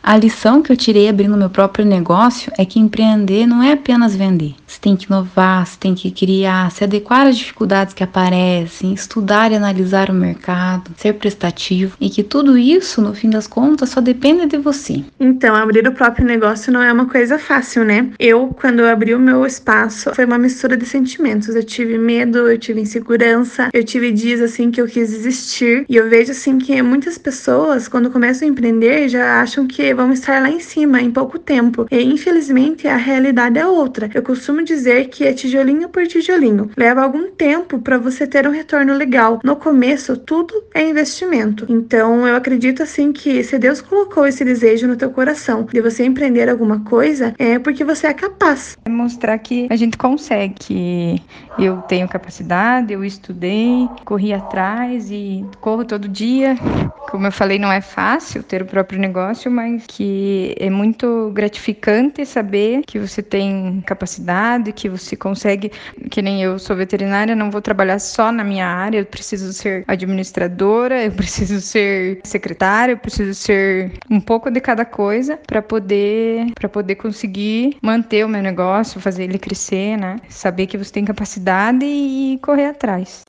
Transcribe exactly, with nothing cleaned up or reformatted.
A lição que eu tirei abrindo meu próprio negócio é que empreender não é apenas vender. Você tem que inovar, você tem que criar, se adequar às dificuldades que aparecem, estudar e analisar o mercado, ser prestativo, e que tudo isso, no fim das contas, só depende de você. Então, abrir o próprio negócio não é uma coisa fácil, né? Eu, quando eu abri o meu espaço, foi uma mistura de sentimentos. Eu tive medo, eu tive insegurança, eu tive dias assim que eu quis desistir. E eu vejo assim que muitas pessoas, quando começam a empreender, já acham que vão estar lá em cima em pouco tempo. E infelizmente a realidade é outra. Eu costumo dizer que é tijolinho por tijolinho. Leva algum tempo para você ter um retorno legal. No começo, tudo é investimento. Então, eu acredito assim que se Deus colocou esse desejo no teu coração de você empreender alguma coisa, é porque você é capaz. É mostrar que a gente consegue, que eu tenho capacidade, eu estudei, corri atrás e corro todo dia. Como eu falei, não é fácil ter o próprio negócio, mas que é muito gratificante saber que você tem capacidade, que você consegue, que nem eu sou veterinária, não vou trabalhar só na minha área, eu preciso ser administradora, eu preciso ser secretária, eu preciso ser um pouco de cada coisa para poder, para poder conseguir manter o meu negócio, fazer ele crescer, né? Saber que você tem capacidade e correr atrás.